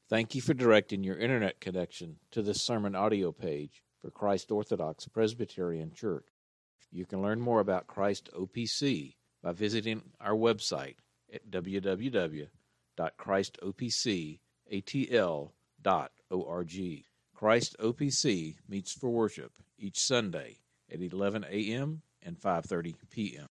Thank you for directing your internet connection to this sermon audio page for Christ Orthodox Presbyterian Church. You can learn more about Christ OPC by visiting our website at www.christopcatl.org. Christ OPC meets for worship each Sunday at 11 a.m. and 5:30 p.m.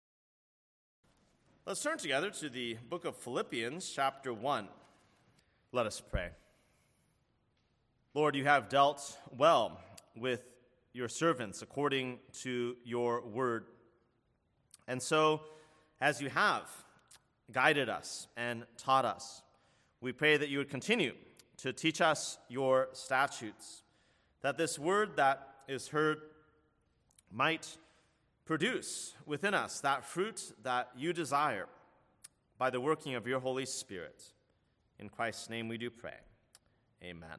Let's turn together to the book of Philippians, chapter 1. Let us pray. Lord, you have dealt well with your servants according to your word. And so, as you have guided us and taught us, we pray that you would continue to teach us your statutes, that this word that is heard might produce within us that fruit that you desire by the working of your Holy Spirit. In Christ's name we do pray. Amen.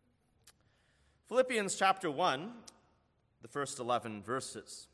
Philippians chapter 1, the first 11 verses.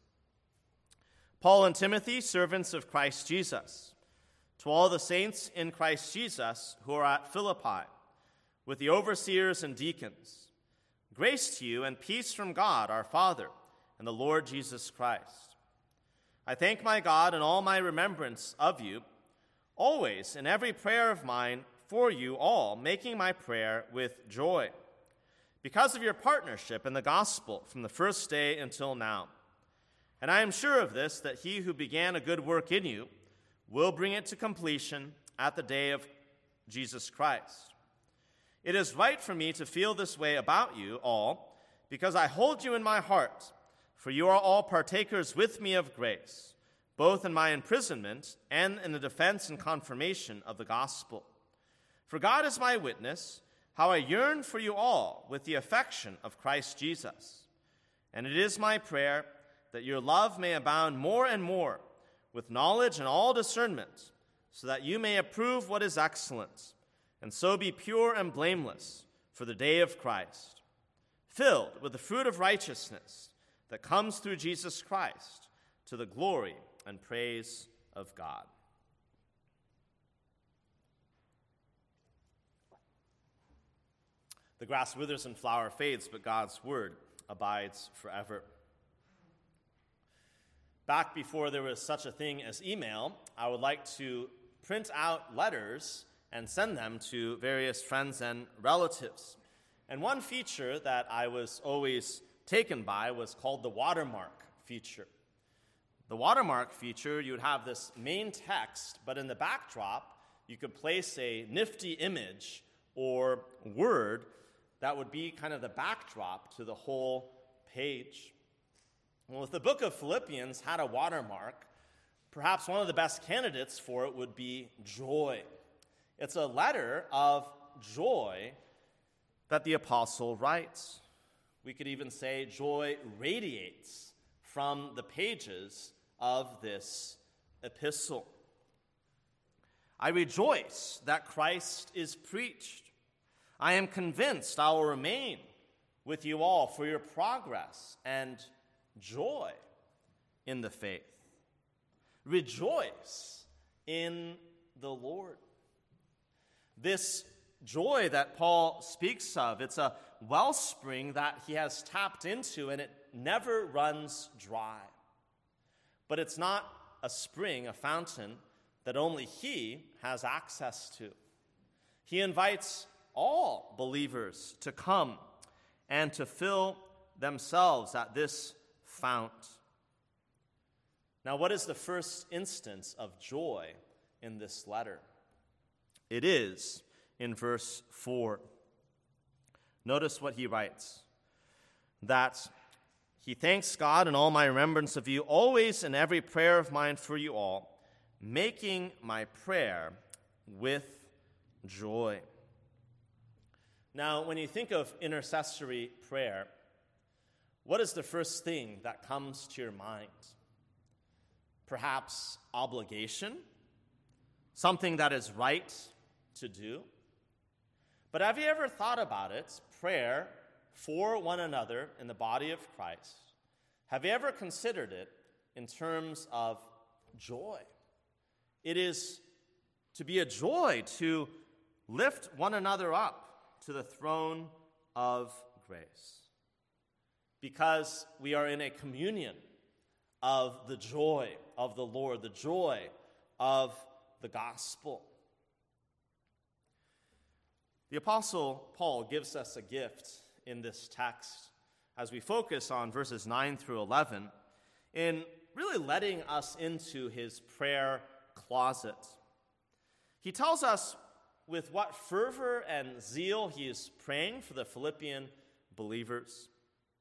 Paul and Timothy, servants of Christ Jesus, to all the saints in Christ Jesus who are at Philippi, with the overseers and deacons, grace to you and peace from God our Father and the Lord Jesus Christ. I thank my God in all my remembrance of you, always in every prayer of mine for you all, making my prayer with joy, because of your partnership in the gospel from the first day until now. And I am sure of this, that he who began a good work in you will bring it to completion at the day of Jesus Christ. It is right for me to feel this way about you all, because I hold you in my heart, for you are all partakers with me of grace, both in my imprisonment and in the defense and confirmation of the gospel. For God is my witness, how I yearn for you all with the affection of Christ Jesus. And it is my prayer that your love may abound more and more with knowledge and all discernment, so that you may approve what is excellent, and so be pure and blameless for the day of Christ, filled with the fruit of righteousness that comes through Jesus Christ, to the glory and praise of God. The grass withers and flower fades, but God's word abides forever. Back before there was such a thing as email, I would like to print out letters and send them to various friends and relatives. And one feature that I was always taken by was called the watermark feature. The watermark feature, you would have this main text, but in the backdrop, you could place a nifty image or word that would be kind of the backdrop to the whole page. Well, if the book of Philippians had a watermark, perhaps one of the best candidates for it would be joy. It's a letter of joy that the apostle writes. We could even say joy radiates from the pages of this epistle. I rejoice that Christ is preached. I am convinced I will remain with you all for your progress and joy in the faith. Rejoice in the Lord. This joy that Paul speaks of, it's a wellspring that he has tapped into, and it never runs dry. But it's not a spring, a fountain, that only he has access to. He invites all believers to come and to fill themselves at this fount. Now, what is the first instance of joy in this letter? It is in verse 4. Notice what he writes, that he thanks God in all my remembrance of you, always in every prayer of mine for you all, making my prayer with joy. Now, when you think of intercessory prayer, what is the first thing that comes to your mind? Perhaps obligation, something that is right to do. But have you ever thought about it, prayer for one another in the body of Christ? Have you ever considered it in terms of joy? It is to be a joy to lift one another up, to the throne of grace. Because we are in a communion of the joy of the Lord, the joy of the gospel. The Apostle Paul gives us a gift in this text as we focus on verses 9 through 11 in really letting us into his prayer closet. He tells us with what fervor and zeal he is praying for the Philippian believers.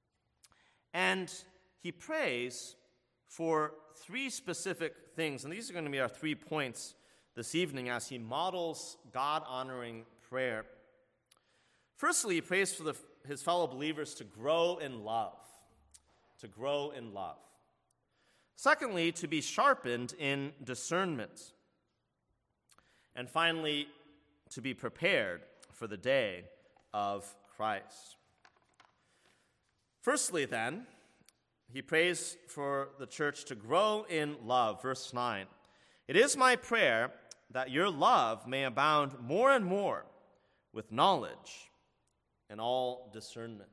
And he prays for three specific things, and these are going to be our 3 points this evening as he models God-honoring prayer. Firstly, he prays for his fellow believers to grow in love, to grow in love. Secondly, to be sharpened in discernment. And finally, to be prepared for the day of Christ. Firstly, then, he prays for the church to grow in love. Verse 9, "It is my prayer that your love may abound more and more with knowledge and all discernment."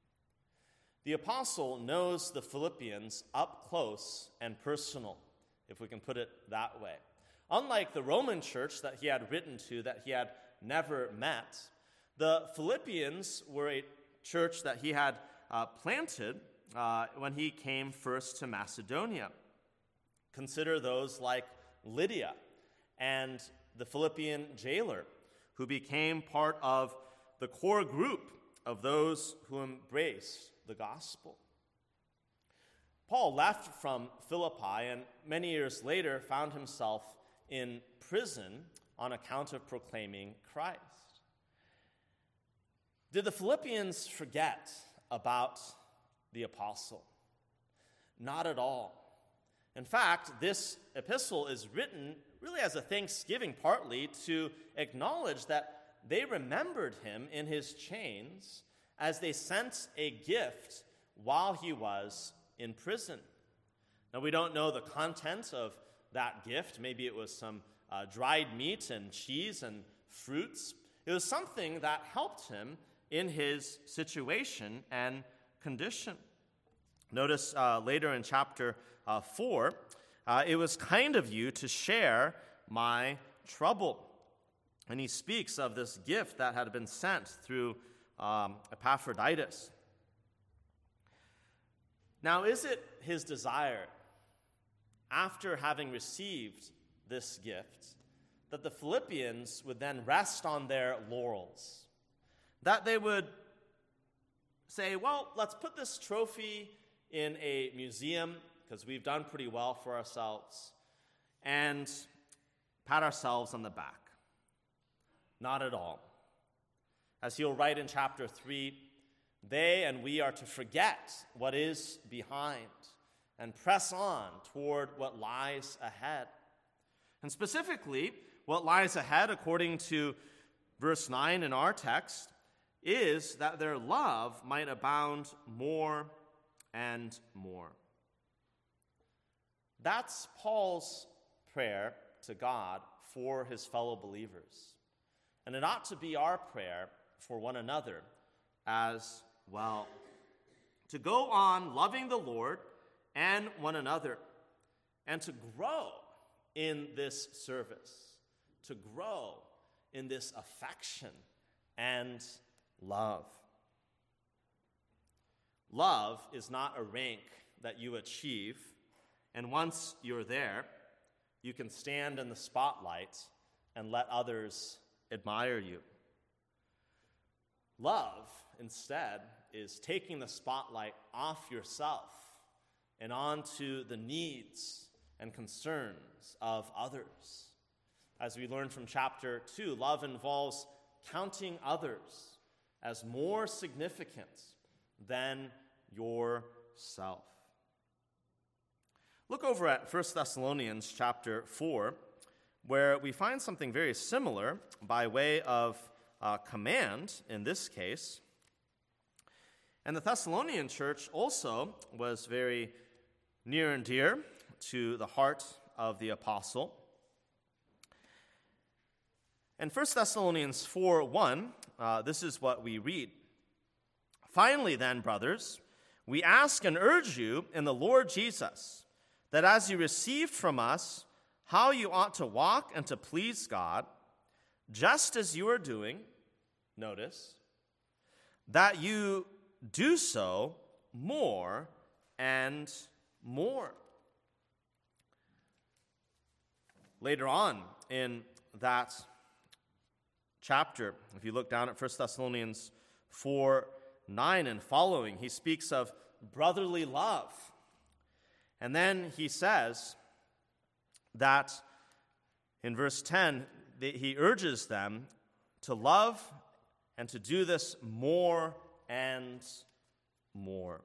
The apostle knows the Philippians up close and personal, if we can put it that way. Unlike the Roman church that he had written to that he had never met, the Philippians were a church that he had planted when he came first to Macedonia. Consider those like Lydia and the Philippian jailer, who became part of the core group of those who embraced the gospel. Paul left from Philippi and many years later found himself in prison on account of proclaiming Christ. Did the Philippians forget about the apostle? Not at all. In fact, this epistle is written really as a thanksgiving, partly to acknowledge that they remembered him in his chains as they sent a gift while he was in prison. Now, we don't know the content of that gift. Maybe it was some dried meat and cheese and fruits. It was something that helped him in his situation and condition. Notice later in chapter 4, "It was kind of you to share my trouble." And he speaks of this gift that had been sent through Epaphroditus. Now, is it his desire, after having received this gift, that the Philippians would then rest on their laurels? That they would say, well, let's put this trophy in a museum because we've done pretty well for ourselves, and pat ourselves on the back? Not at all. As he'll write in chapter 3, they and we are to forget what is behind and press on toward what lies ahead. And specifically, what lies ahead, according to verse 9 in our text, is that their love might abound more and more. That's Paul's prayer to God for his fellow believers. And it ought to be our prayer for one another as well. To go on loving the Lord and one another, and to grow in this service, to grow in this affection and love. Love is not a rank that you achieve, and once you're there, you can stand in the spotlight and let others admire you. Love, instead, is taking the spotlight off yourself and onto the needs and concerns of others. As we learned from chapter 2, love involves counting others as more significant than yourself. Look over at 1 Thessalonians chapter 4, where we find something very similar by way of command in this case. And the Thessalonian church also was very near and dear to the heart of the apostle. In 1 Thessalonians 4:1, this is what we read. Finally then, brothers, we ask and urge you in the Lord Jesus, that as you received from us how you ought to walk and to please God, just as you are doing, notice, that you do so more and more. Later on in that chapter, if you look down at 1 Thessalonians 4:9 and following, he speaks of brotherly love. And then he says that in verse 10, he urges them to love and to do this more and more.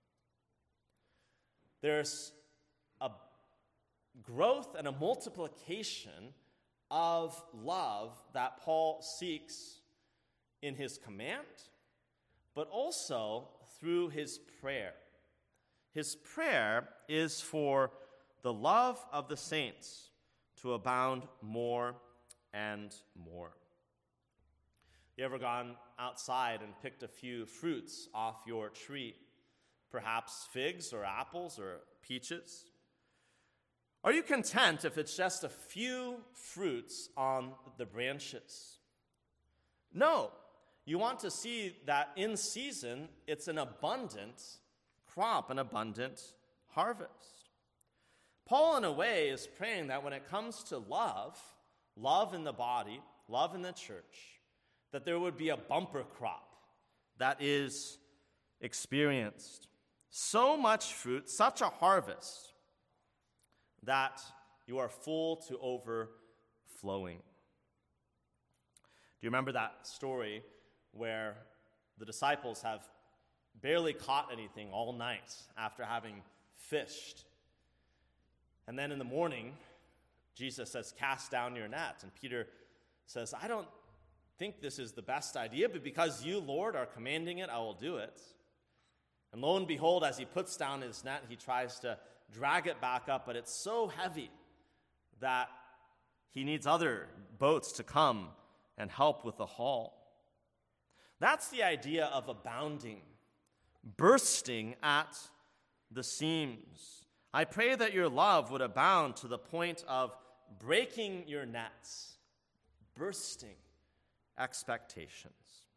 There's a growth and a multiplication of love that Paul seeks in his command, but also through his prayer. His prayer is for the love of the saints to abound more and more. You ever gone outside and picked a few fruits off your tree? Perhaps figs or apples or peaches? Are you content if it's just a few fruits on the branches? No. You want to see that in season, it's an abundant crop, an abundant harvest. Paul, in a way, is praying that when it comes to love in the body, love in the church, that there would be a bumper crop that is experienced. So much fruit, such a harvest, that you are full to overflowing. Do you remember that story where the disciples have barely caught anything all night after having fished? And then in the morning, Jesus says, "Cast down your net." And Peter says, "I don't think this is the best idea, but because you, Lord, are commanding it, I will do it." And lo and behold, as he puts down his net, he tries to drag it back up, but it's so heavy that he needs other boats to come and help with the haul. That's the idea of abounding, bursting at the seams. I pray that your love would abound to the point of breaking your nets, bursting expectations.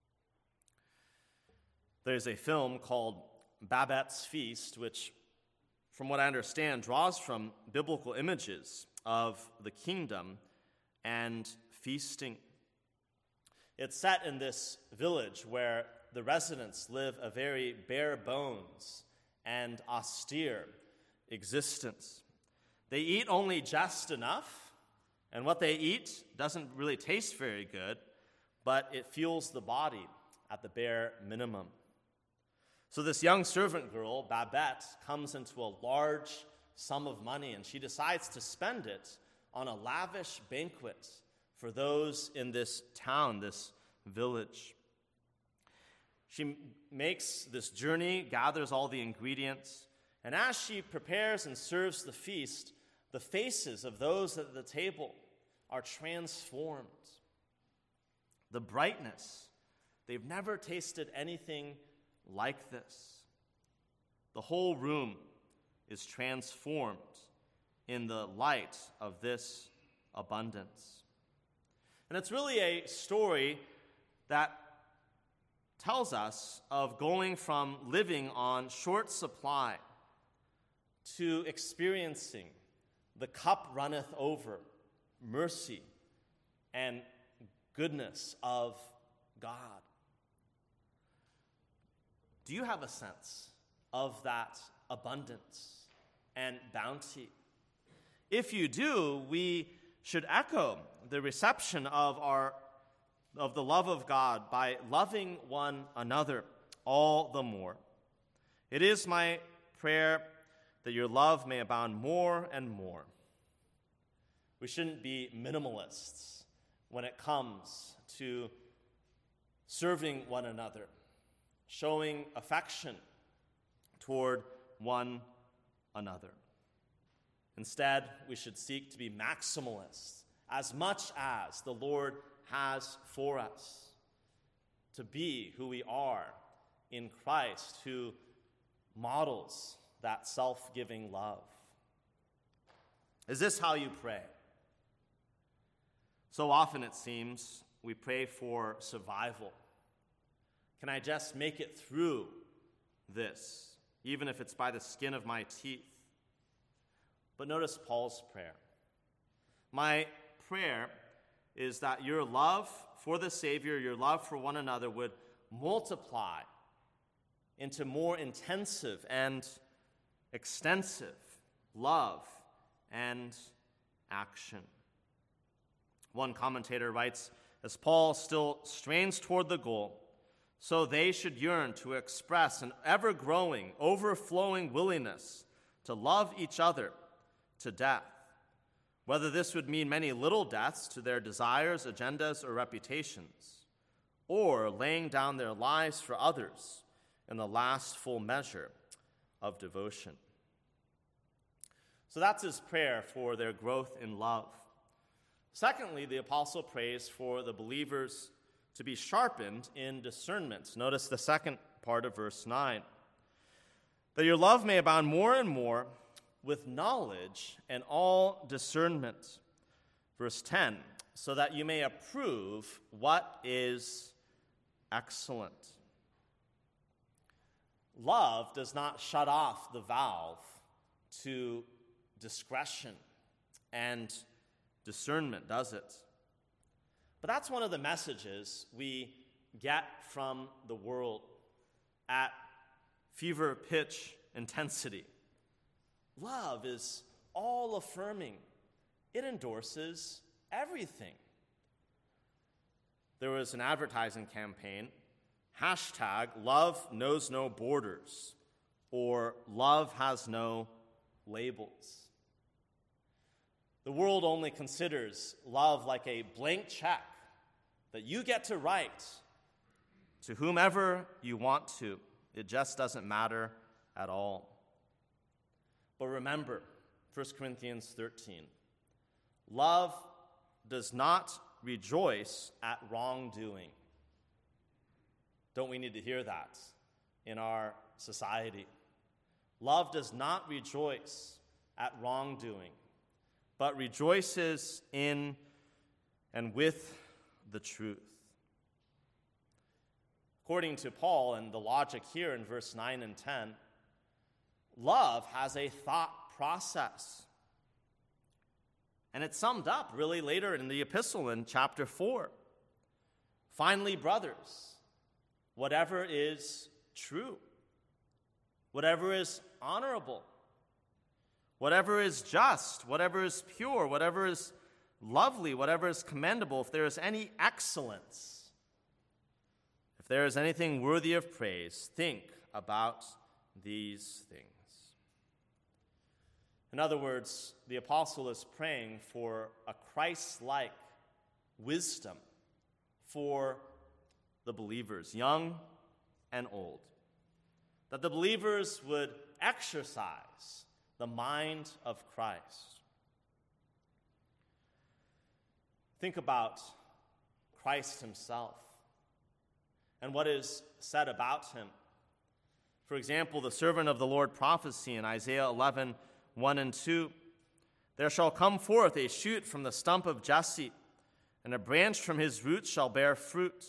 There's a film called Babette's Feast, which, from what I understand, draws from biblical images of the kingdom and feasting. It's set in this village where the residents live a very bare bones and austere existence. They eat only just enough, and what they eat doesn't really taste very good, but it fuels the body at the bare minimum. So this young servant girl, Babette, comes into a large sum of money, and she decides to spend it on a lavish banquet for those in this town, this village. She makes this journey, gathers all the ingredients, and as she prepares and serves the feast, the faces of those at the table are transformed. The brightness, they've never tasted anything like this. The whole room is transformed in the light of this abundance. And it's really a story that tells us of going from living on short supply to experiencing the cup runneth over mercy and goodness of God. Do you have a sense of that abundance and bounty? If you do, we should echo the reception of the love of God by loving one another all the more. It is my prayer that your love may abound more and more. We shouldn't be minimalists when it comes to serving one another, showing affection toward one another. Instead, we should seek to be maximalists as much as the Lord has for us, to be who we are in Christ, who models that self-giving love. Is this how you pray? So often it seems we pray for survival. Can I just make it through this, even if it's by the skin of my teeth? But notice Paul's prayer. My prayer is that your love for the Savior, your love for one another would multiply into more intensive and extensive love and action. One commentator writes, as Paul still strains toward the goal, so they should yearn to express an ever-growing, overflowing willingness to love each other to death, whether this would mean many little deaths to their desires, agendas, or reputations, or laying down their lives for others in the last full measure of devotion. So that's his prayer for their growth in love. Secondly, the apostle prays for the believers to be sharpened in discernment. Notice the second part of verse 9. That your love may abound more and more with knowledge and all discernment. Verse 10, so that you may approve what is excellent. Love does not shut off the valve to discretion and discernment, does it? But that's one of the messages we get from the world at fever pitch intensity. Love is all affirming. It endorses everything. There was an advertising campaign, #love knows no borders, or love has no labels. The world only considers love like a blank check that you get to write to whomever you want to. It just doesn't matter at all. But remember, 1 Corinthians 13, love does not rejoice at wrongdoing. Don't we need to hear that in our society? Love does not rejoice at wrongdoing, but rejoices in and with the truth. According to Paul and the logic here in verse 9 and 10, love has a thought process. And it's summed up really later in the epistle in chapter 4. Finally, brothers, whatever is true, whatever is honorable, whatever is just, whatever is pure, whatever is lovely, whatever is commendable, if there is any excellence, if there is anything worthy of praise, think about these things. In other words, the apostle is praying for a Christ-like wisdom for the believers, young and old, that the believers would exercise the mind of Christ. Think about Christ himself and what is said about him. For example, the servant of the Lord prophecy in Isaiah 11, 1 and 2, there shall come forth a shoot from the stump of Jesse, and a branch from his roots shall bear fruit.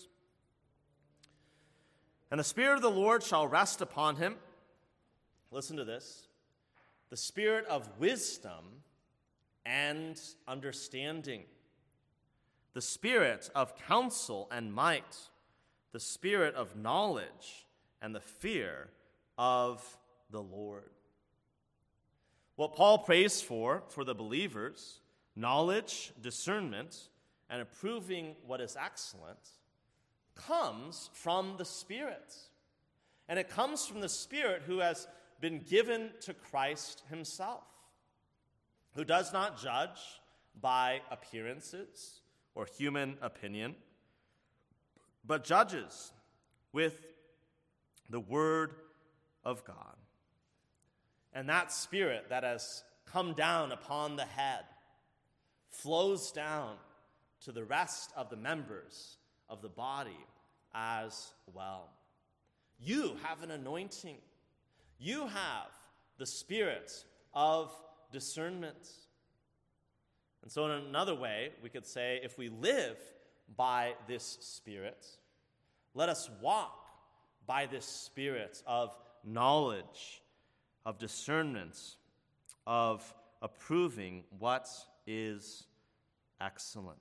And the Spirit of the Lord shall rest upon him. Listen to this. The Spirit of wisdom and understanding, the Spirit of counsel and might, the Spirit of knowledge and the fear of the Lord. What Paul prays for the believers, knowledge, discernment, and approving what is excellent, comes from the Spirit. And it comes from the Spirit who has been given to Christ himself, who does not judge by appearances or human opinion, but judges with the Word of God. And that Spirit that has come down upon the head flows down to the rest of the members of the body as well. You have an anointing. You have the spirit of discernment. And so in another way, we could say, if we live by this spirit, let us walk by this spirit of knowledge, of discernment, of approving what is excellent.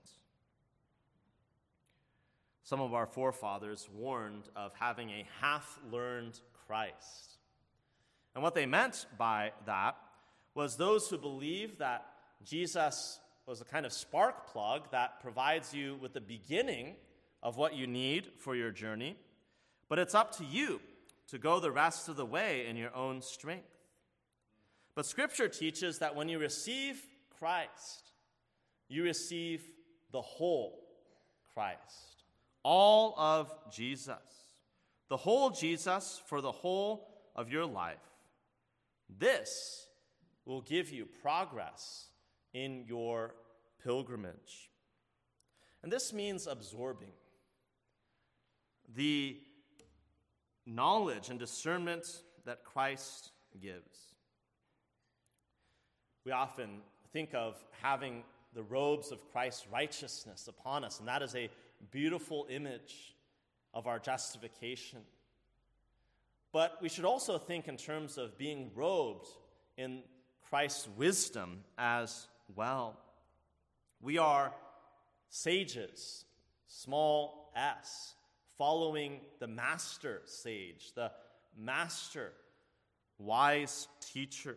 Some of our forefathers warned of having a half-learned Christ. And what they meant by that was those who believe that Jesus was a kind of spark plug that provides you with the beginning of what you need for your journey, but it's up to you to go the rest of the way in your own strength. But Scripture teaches that when you receive Christ, you receive the whole Christ, all of Jesus, the whole Jesus for the whole of your life. This will give you progress in your pilgrimage. And this means absorbing the knowledge and discernment that Christ gives. We often think of having the robes of Christ's righteousness upon us, and that is a beautiful image of our justification. But we should also think in terms of being robed in Christ's wisdom as well. We are sages, small s, following the master sage, the master wise teacher.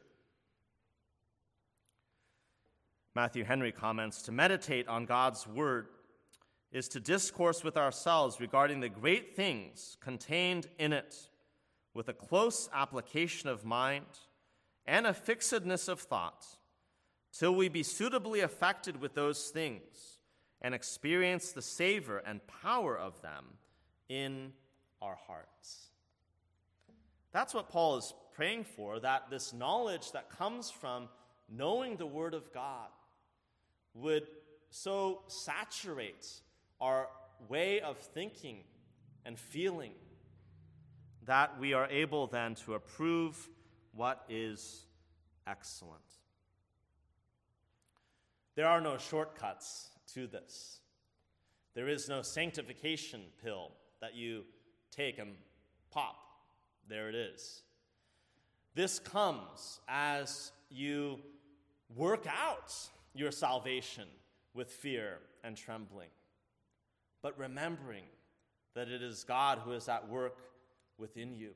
Matthew Henry comments, to meditate on God's word is to discourse with ourselves regarding the great things contained in it with a close application of mind and a fixedness of thought, till we be suitably affected with those things and experience the savor and power of them in our hearts. That's what Paul is praying for, that this knowledge that comes from knowing the Word of God would so saturate our way of thinking and feeling that we are able then to approve what is excellent. There are no shortcuts to this. There is no sanctification pill that you take and pop. There it is. This comes as you work out your salvation with fear and trembling, but remembering that it is God who is at work within you.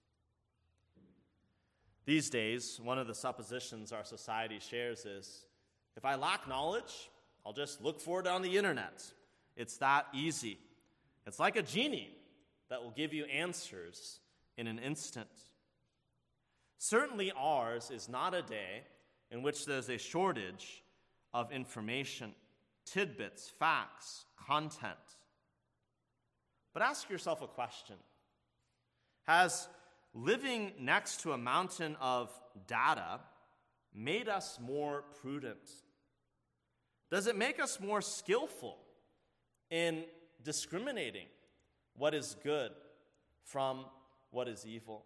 These days, one of the suppositions our society shares is, if I lack knowledge, I'll just look for it on the internet. It's that easy. It's like a genie that will give you answers in an instant. Certainly ours is not a day in which there's a shortage of information, tidbits, facts, content. But ask yourself a question. Has living next to a mountain of data made us more prudent? Does it make us more skillful in discriminating what is good from what is evil?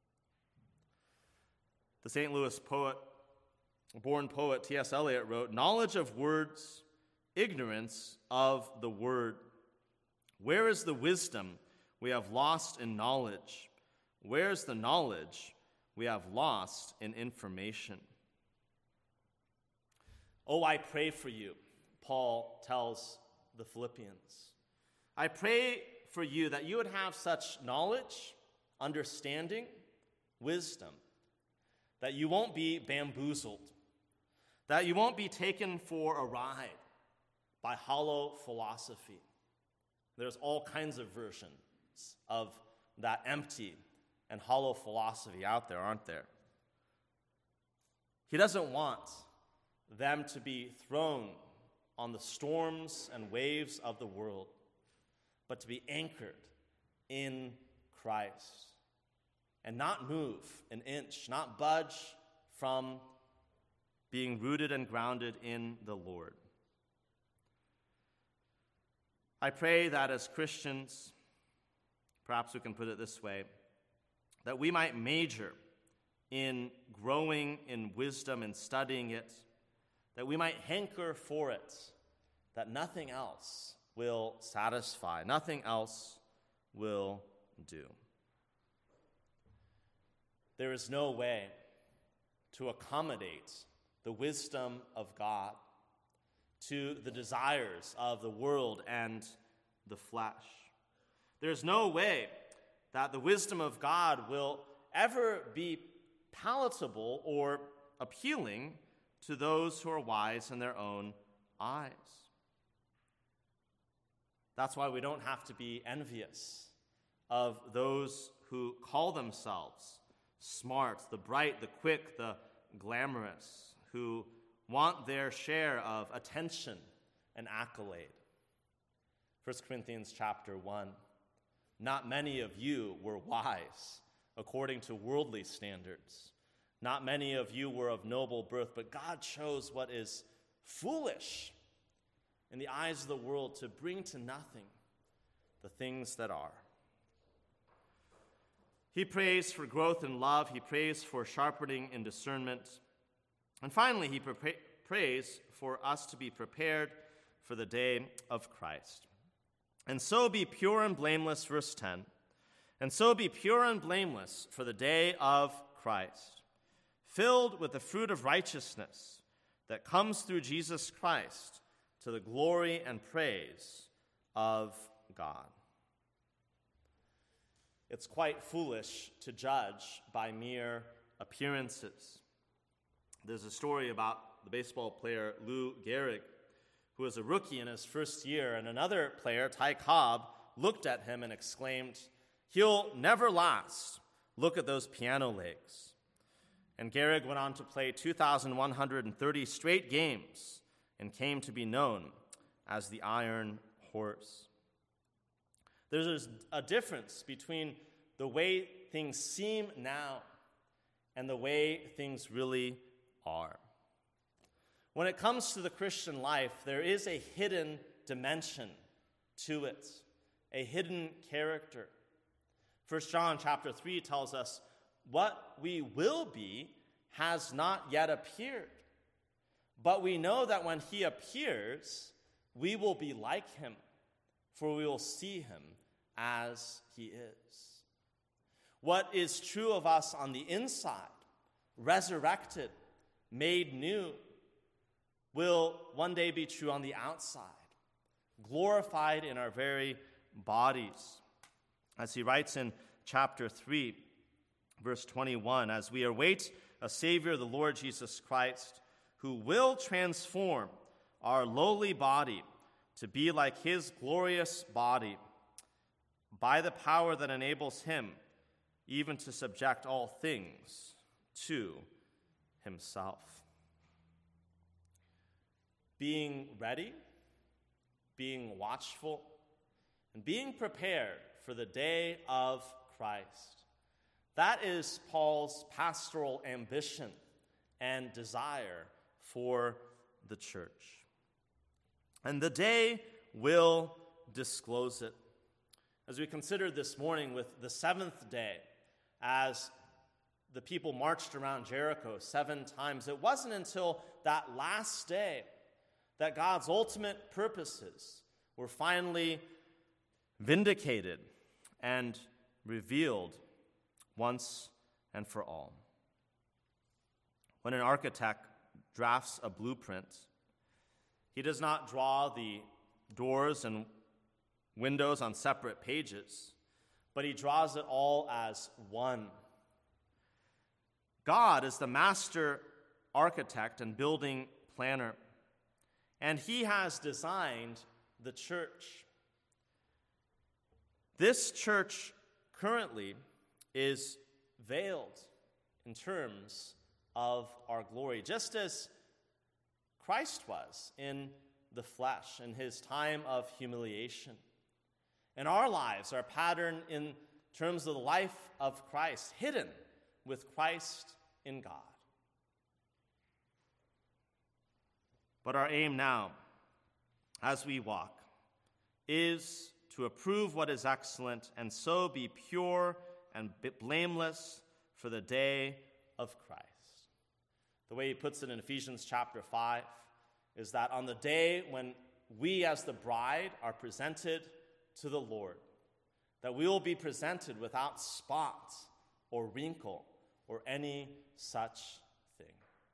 The St. Louis born poet T.S. Eliot wrote, "Knowledge of words, ignorance of the word. Where is the wisdom we have lost in knowledge? Where is the knowledge we have lost in information?" Oh, I pray for you, Paul tells the Philippians. I pray for you that you would have such knowledge, understanding, wisdom, that you won't be bamboozled, that you won't be taken for a ride by hollow philosophy. There's all kinds of versions of that empty and hollow philosophy out there, aren't there? He doesn't want them to be thrown on the storms and waves of the world, but to be anchored in Christ and not move an inch, not budge from being rooted and grounded in the Lord. I pray that as Christians, perhaps we can put it this way, that we might major in growing in wisdom and studying it, that we might hanker for it, that nothing else will satisfy, nothing else will do. There is no way to accommodate the wisdom of God to the desires of the world and the flesh. There's no way that the wisdom of God will ever be palatable or appealing to those who are wise in their own eyes. That's why we don't have to be envious of those who call themselves smart, the bright, the quick, the glamorous, who want their share of attention and accolade. 1 Corinthians chapter 1, not many of you were wise according to worldly standards. Not many of you were of noble birth, but God chose what is foolish in the eyes of the world to bring to nothing the things that are. He prays for growth in love. He prays for sharpening in discernment. And finally, he prays for us to be prepared for the day of Christ. And so be pure and blameless, verse 10. And so be pure and blameless for the day of Christ, filled with the fruit of righteousness that comes through Jesus Christ to the glory and praise of God. It's quite foolish to judge by mere appearances. There's a story about the baseball player Lou Gehrig, who was a rookie in his first year, and another player, Ty Cobb, looked at him and exclaimed, "He'll never last. Look at those piano legs." And Gehrig went on to play 2,130 straight games and came to be known as the Iron Horse. There's a difference between the way things seem now and the way things really are. When it comes to the Christian life, there is a hidden dimension to it, a hidden character. 1 John chapter 3 tells us, what we will be has not yet appeared. But we know that when he appears, we will be like him, for we will see him as he is. What is true of us on the inside, resurrected, made new, will one day be true on the outside, glorified in our very bodies. As he writes in chapter 3, verse 21, as we await a Savior, the Lord Jesus Christ, who will transform our lowly body to be like his glorious body by the power that enables him even to subject all things to himself. Being ready, being watchful, and being prepared for the day of Christ. That is Paul's pastoral ambition and desire for the church. And the day will disclose it. As we considered this morning with the seventh day, as the people marched around Jericho 7 times, it wasn't until that last day that God's ultimate purposes were finally vindicated and revealed once and for all. When an architect drafts a blueprint, he does not draw the doors and windows on separate pages, but he draws it all as one. God is the master architect and building planner, and he has designed the church. This church currently is veiled in terms of our glory, just as Christ was in the flesh in his time of humiliation. And our lives are patterned in terms of the life of Christ, hidden with Christ in God. But our aim now, as we walk, is to approve what is excellent, and so be pure and blameless for the day of Christ. The way he puts it in Ephesians chapter 5 is that on the day when we as the bride are presented to the Lord, that we will be presented without spot or wrinkle or any such thing.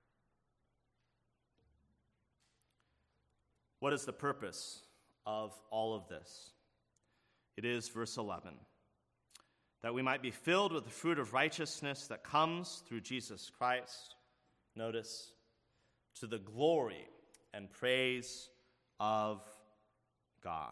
What is the purpose of all of this? It is, verse 11, that we might be filled with the fruit of righteousness that comes through Jesus Christ. Notice, to the glory and praise of God.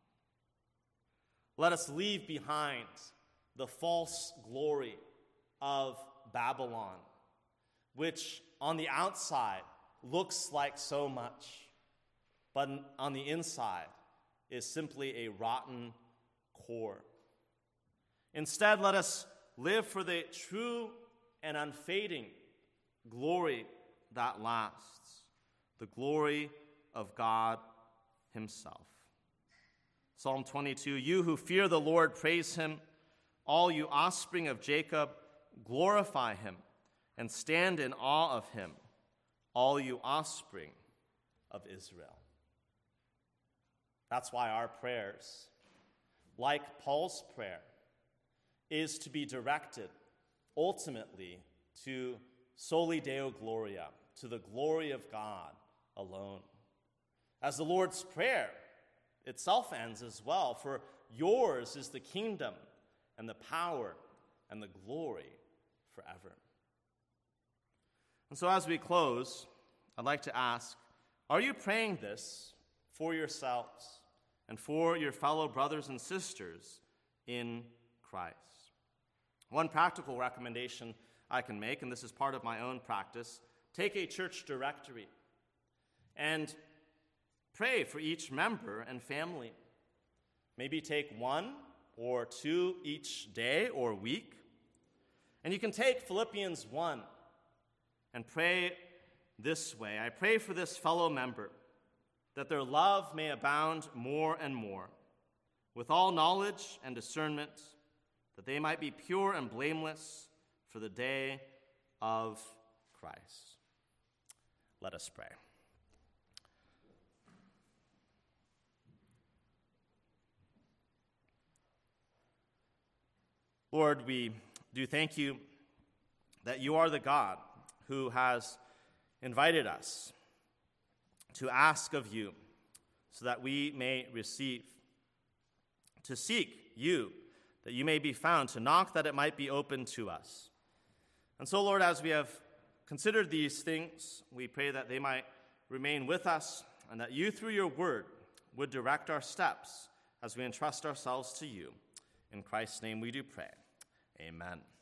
Let us leave behind the false glory of Babylon, which on the outside looks like so much, but on the inside is simply a rotten core. Instead, let us live for the true and unfading glory that lasts, the glory of God himself. Psalm 22, you who fear the Lord, praise him. All you offspring of Jacob, glorify him and stand in awe of him, all you offspring of Israel. That's why our prayers, like Paul's prayer, is to be directed ultimately to soli Deo Gloria, to the glory of God alone. As the Lord's Prayer itself ends as well, for yours is the kingdom and the power and the glory forever. And so as we close, I'd like to ask, are you praying this for yourselves and for your fellow brothers and sisters in Christ? One practical recommendation I can make, and this is part of my own practice, take a church directory and pray for each member and family. Maybe take 1 or 2 each day or week. And you can take Philippians 1 and pray this way. I pray for this fellow member, that their love may abound more and more, with all knowledge and discernment, that they might be pure and blameless for the day of Christ. Let us pray. Lord, we do thank you that you are the God who has invited us to ask of you so that we may receive, to seek you that you may be found, to knock that it might be opened to us. And so, Lord, as we have considered these things, we pray that they might remain with us and that you, through your word, would direct our steps as we entrust ourselves to you. In Christ's name we do pray. Amen.